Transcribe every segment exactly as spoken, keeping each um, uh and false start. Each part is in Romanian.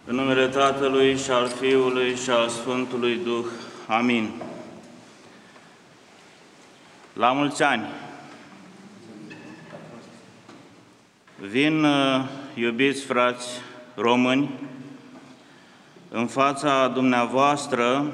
În numele Tatălui și al Fiului și al Sfântului Duh. Amin. La mulți ani! Vin, iubiți frați români, în fața dumneavoastră,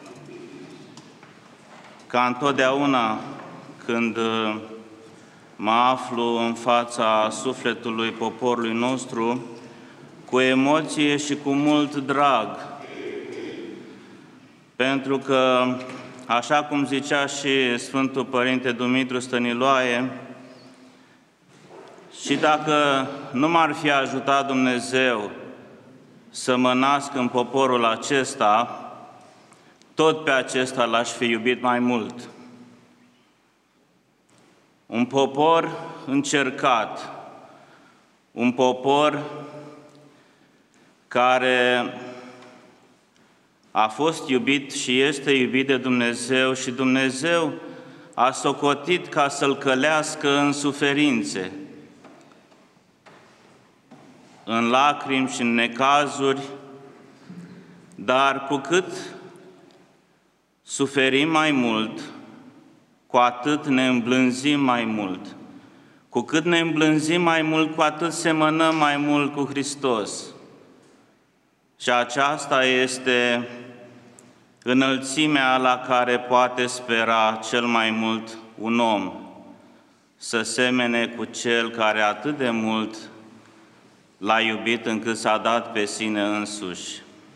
ca întotdeauna când mă aflu în fața sufletului poporului nostru, cu emoție și cu mult drag, pentru că, așa cum zicea și Sfântul Părinte Dumitru Stăniloae, și dacă nu m-ar fi ajutat Dumnezeu să mă nasc în poporul acesta, tot pe acesta l-aș fi iubit mai mult. Un popor încercat, un popor care a fost iubit și este iubit de Dumnezeu și Dumnezeu a socotit ca să-l călească în suferințe, în lacrimi și în necazuri, dar cu cât suferim mai mult, cu atât ne îmblânzim mai mult. Cu cât ne îmblânzim mai mult, cu atât semănăm mai mult cu Hristos. Și aceasta este înălțimea la care poate spera cel mai mult un om, să semene cu Cel care atât de mult l-a iubit încât s-a dat pe sine însuși.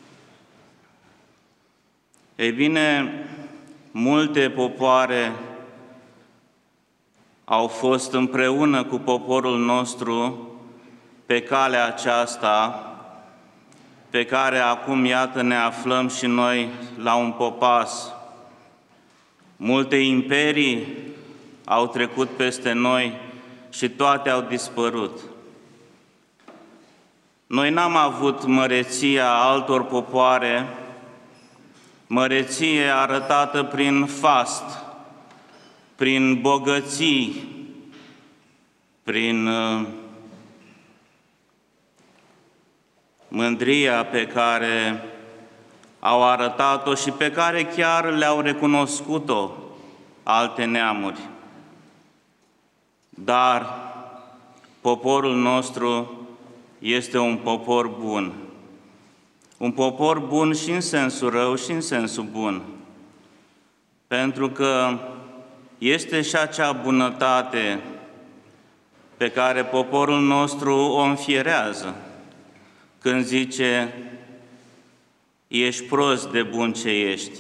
Ei bine, multe popoare au fost împreună cu poporul nostru pe calea aceasta, pe care acum, iată, ne aflăm și noi la un popas. Multe imperii au trecut peste noi și toate au dispărut. Noi n-am avut măreția altor popoare, măreție arătată prin fast, prin bogății, prin mândria pe care au arătat-o și pe care chiar le-au recunoscut-o alte neamuri. Dar poporul nostru este un popor bun. Un popor bun și în sensul rău și în sensul bun. Pentru că este și acea bunătate pe care poporul nostru o înfierează când zice: ești prost de bun ce ești.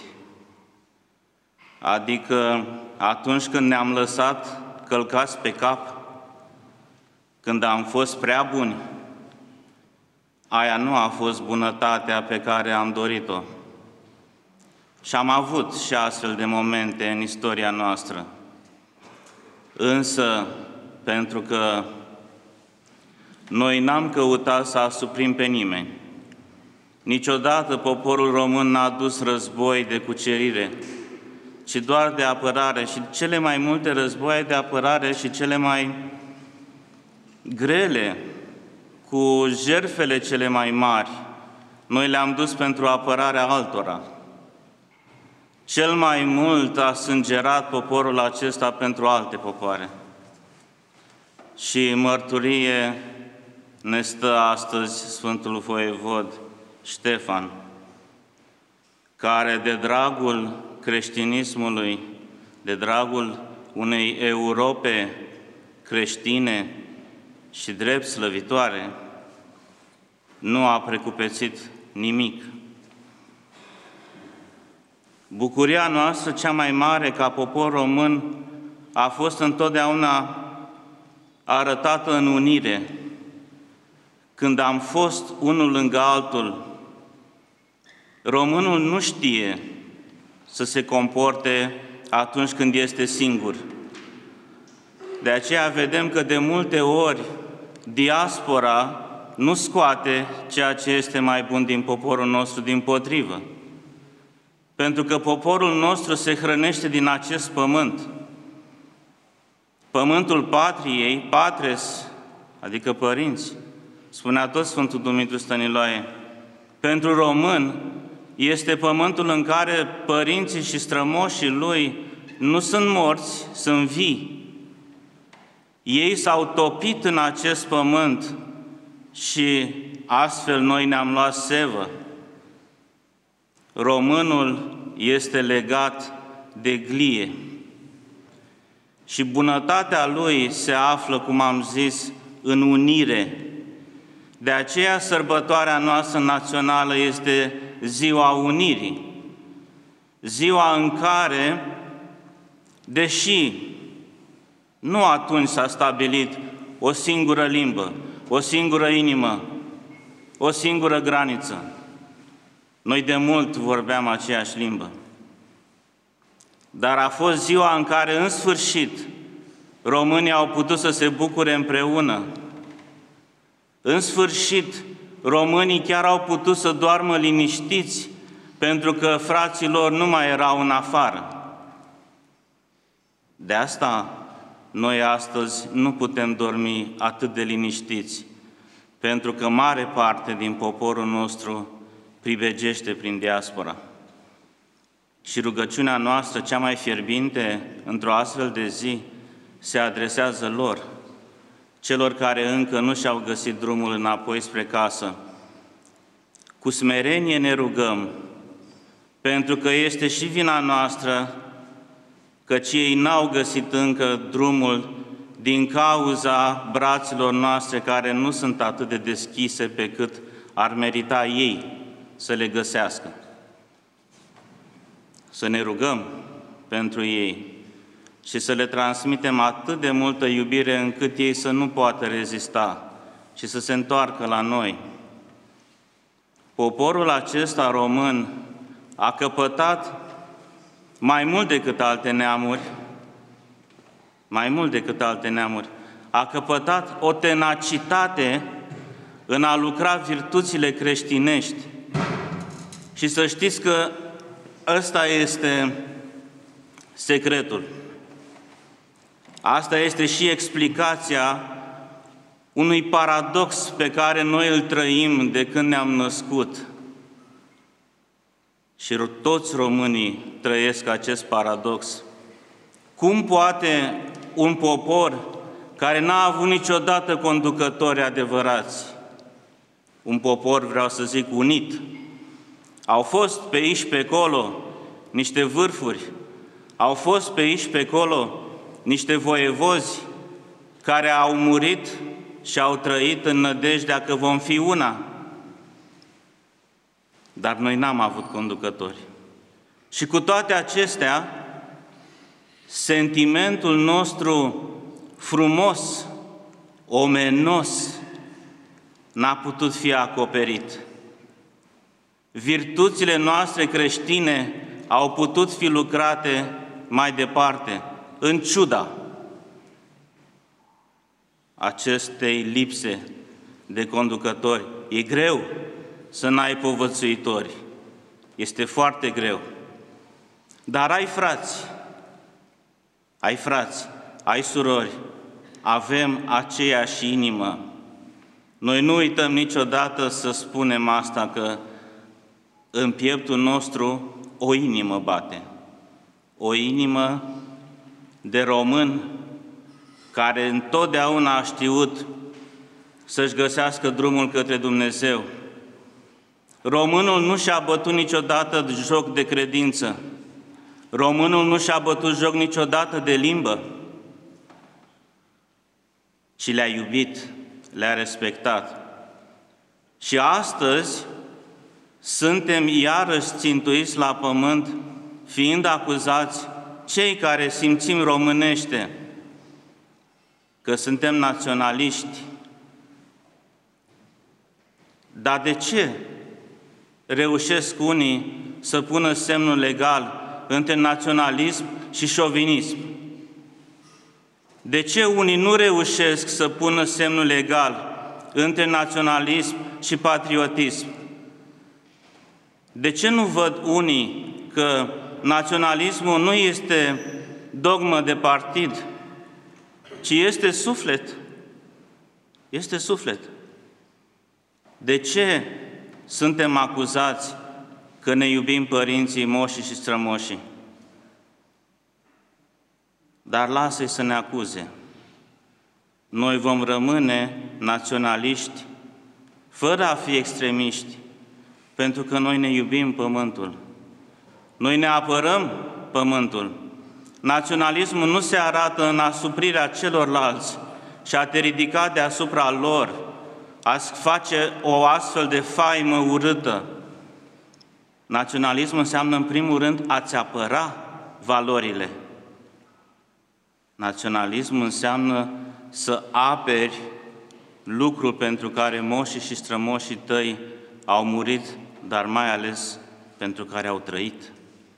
Adică atunci când ne-am lăsat călcați pe cap, când am fost prea buni, aia nu a fost bunătatea pe care am dorit-o. Și am avut și astfel de momente în istoria noastră. Însă, pentru că noi n-am căutat să asuprim pe nimeni, niciodată poporul român n-a dus război de cucerire, ci doar de apărare, și cele mai multe războaie de apărare și cele mai grele, cu jertfele cele mai mari, noi le-am dus pentru apărarea altora. Cel mai mult a sângerat poporul acesta pentru alte popoare. Și mărturie ne stă astăzi Sfântul Voievod Ștefan, care de dragul creștinismului, de dragul unei Europe creștine și drept slăvitoare, nu a precupețit nimic. Bucuria noastră cea mai mare ca popor român a fost întotdeauna arătată în unire. Când am fost unul lângă altul, românul nu știe să se comporte atunci când este singur. De aceea vedem că de multe ori diaspora nu scoate ceea ce este mai bun din poporul nostru, dimpotrivă. Pentru că poporul nostru se hrănește din acest pământ. Pământul patriei, patres, adică părinți, spunea tot Sfântul Dumitru Stăniloae, Pentru român este pământul în care părinții și strămoșii lui nu sunt morți, sunt vii. Ei s-au topit în acest pământ și astfel noi ne-am luat sevă. Românul este legat de glie și bunătatea lui se află, cum am zis, în unire. De aceea sărbătoarea noastră națională este Ziua Unirii, ziua în care, deși nu atunci s-a stabilit o singură limbă, o singură inimă, o singură graniță, noi de mult vorbeam aceeași limbă, dar a fost ziua în care, în sfârșit, românii au putut să se bucure împreună. În sfârșit, românii chiar au putut să doarmă liniștiți, pentru că frații lor nu mai erau în afară. De asta, noi astăzi nu putem dormi atât de liniștiți, pentru că mare parte din poporul nostru pribegește prin diaspora. Și rugăciunea noastră cea mai fierbinte într-o astfel de zi se adresează lor, celor care încă nu și-au găsit drumul înapoi spre casă. Cu smerenie ne rugăm, pentru că este și vina noastră, căci ei n-au găsit încă drumul din cauza braților noastre care nu sunt atât de deschise pe cât ar merita ei să le găsească. Să ne rugăm pentru ei și să le transmitem atât de multă iubire încât ei să nu poată rezista și să se întoarcă la noi. Poporul acesta român a căpătat mai mult decât alte neamuri, mai mult decât alte neamuri, a căpătat o tenacitate în a lucra virtuțile creștinești. Și să știți că ăsta este secretul. Asta este și explicația unui paradox pe care noi îl trăim de când ne-am născut. Și toți românii trăiesc acest paradox. Cum poate un popor care n-a avut niciodată conducători adevărați, un popor, vreau să zic, unit, au fost pe aici pe acolo niște vârfuri, au fost pe aici pe acolo niște voievozi care au murit și au trăit în nădejdea că vom fi una. Dar noi n-am avut conducători. Și cu toate acestea, sentimentul nostru frumos, omenos, n-a putut fi acoperit. Virtuțile noastre creștine au putut fi lucrate mai departe, în ciuda acestei lipse de conducători. E greu să n-ai povățuitori. Este foarte greu. Dar ai frați, ai frați, ai surori, avem aceeași inimă. Noi nu uităm niciodată să spunem asta, că în pieptul nostru o inimă bate. O inimă de român care întotdeauna a știut să-și găsească drumul către Dumnezeu. Românul nu și-a bătut niciodată joc de credință. Românul nu și-a bătut joc niciodată de limbă, ci le-a iubit, le-a respectat. Și astăzi suntem iarăși țintuiți la pământ, fiind acuzați cei care simțim românește că suntem naționaliști. Dar de ce reușesc unii să pună semnul legal între naționalism și șovinism? De ce unii nu reușesc să pună semnul legal între naționalism și patriotism? De ce nu văd unii că naționalismul nu este dogmă de partid, ci este suflet? Este suflet. De ce suntem acuzați că ne iubim părinții, moșii și strămoșii. Dar lasă-i să ne acuze. Noi vom rămâne naționaliști, fără a fi extremiști, pentru că noi ne iubim pământul. Noi ne apărăm pământul. Naționalismul nu se arată în asuprirea celorlalți și a te ridica deasupra lor, a face o astfel de faimă urâtă. Naționalismul înseamnă, în primul rând, a-ți apăra valorile. Naționalismul înseamnă să aperi lucrul pentru care moșii și strămoșii tăi au murit, dar mai ales pentru care au trăit.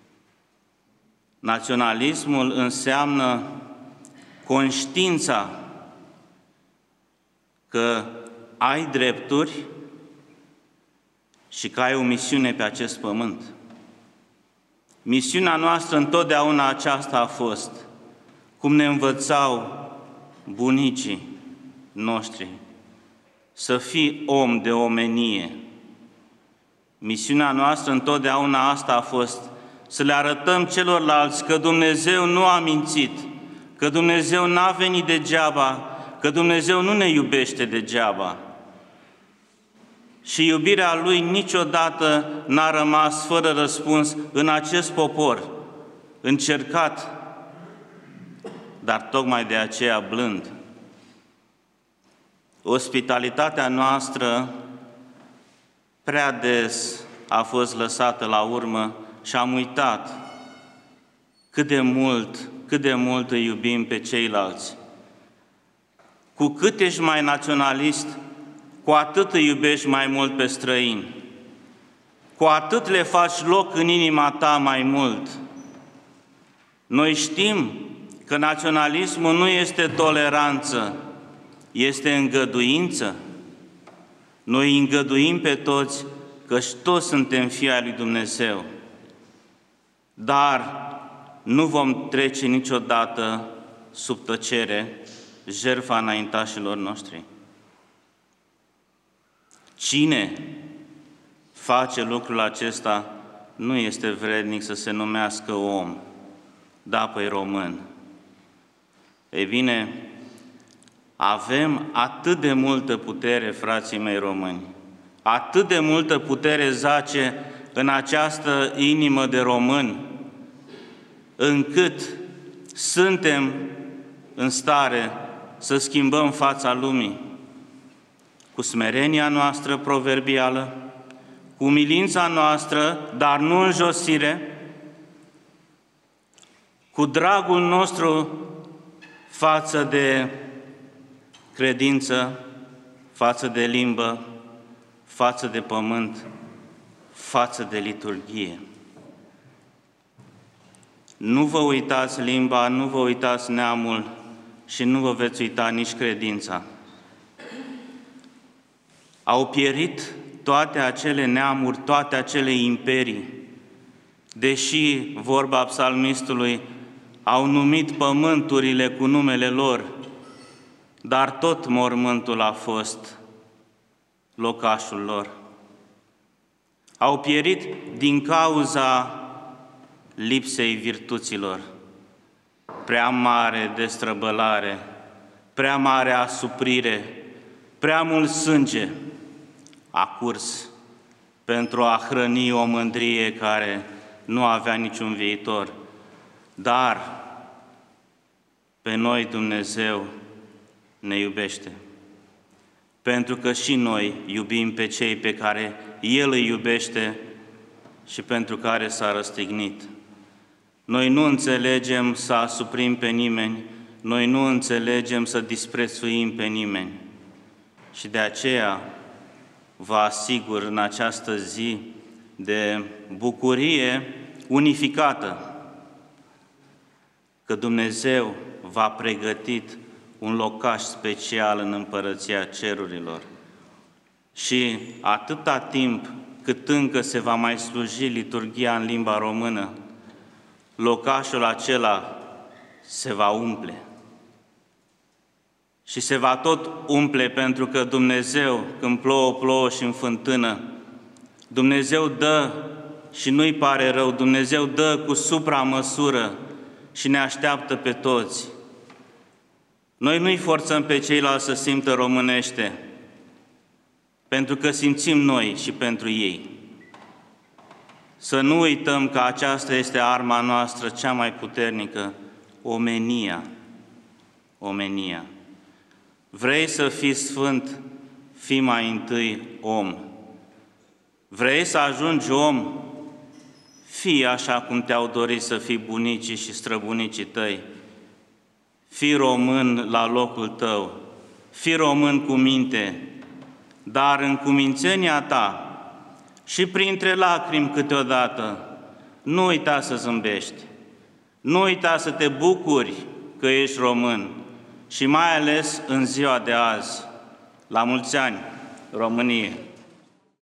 Naționalismul înseamnă conștiința că ai drepturi și că ai o misiune pe acest pământ. Misiunea noastră întotdeauna aceasta a fost, cum ne învățau bunicii noștri, să fii om de omenie. Misiunea noastră întotdeauna asta a fost, să le arătăm celorlalți că Dumnezeu nu a mințit, că Dumnezeu n-a venit degeaba, că Dumnezeu nu ne iubește degeaba. Și iubirea Lui niciodată n-a rămas fără răspuns în acest popor, încercat, dar tocmai de aceea blând. Ospitalitatea noastră prea des a fost lăsată la urmă și am uitat cât de mult, cât de mult îi iubim pe ceilalți. Cu cât ești mai naționalist, cu atât îi iubești mai mult pe străini, cu atât le faci loc în inima ta mai mult. Noi știm că naționalismul nu este toleranță, este îngăduință. Noi îngăduim pe toți, căci toți suntem fii ai lui Dumnezeu. Dar nu vom trece niciodată sub tăcere jertfa înaintașilor noștri. Cine face lucrul acesta nu este vrednic să se numească om, da, păi român. Ei bine, avem atât de multă putere, frații mei români, atât de multă putere zace în această inimă de român, încât suntem în stare să schimbăm fața lumii cu smerenia noastră proverbială, cu umilința noastră, dar nu în josire, cu dragul nostru față de credință, față de limbă, față de pământ, față de liturghie. Nu vă uitați limba, nu vă uitați neamul și nu vă veți uita nici credința. Au pierit toate acele neamuri, toate acele imperii, deși, vorba psalmistului, au numit pământurile cu numele lor, dar tot mormântul a fost locașul lor. Au pierit din cauza lipsei virtuților, prea mare destrăbălare, prea mare asuprire, prea mult sânge a curs pentru a hrăni o mândrie care nu avea niciun viitor. Dar pe noi Dumnezeu ne iubește, pentru că și noi iubim pe cei pe care El îi iubește și pentru care s-a răstignit. Noi nu înțelegem să asuprim pe nimeni, noi nu înțelegem să disprețuim pe nimeni. Și de aceea vă asigur în această zi de bucurie unificată că Dumnezeu v-a pregătit un locaș special în Împărăția Cerurilor. Și atâta timp cât încă se va mai sluji liturghia în limba română, locașul acela se va umple. Și se va tot umple pentru că Dumnezeu, când plouă, plouă și în fântână, Dumnezeu dă și nu-i pare rău, Dumnezeu dă cu supramăsură și ne așteaptă pe toți. Noi nu-i forțăm pe ceilalți să simtă românește, pentru că simțim noi și pentru ei. Să nu uităm că aceasta este arma noastră cea mai puternică, omenia. Omenia. Vrei să fii sfânt? Fii mai întâi om. Vrei să ajungi om? Fii așa cum te-au dorit să fii bunicii și străbunicii tăi. Fii român la locul tău. Fii român cu minte, dar în cumințenia ta și printre lacrimi câteodată, nu uita să zâmbești. Nu uita să te bucuri că ești român și mai ales în ziua de azi. La mulți ani, Românie!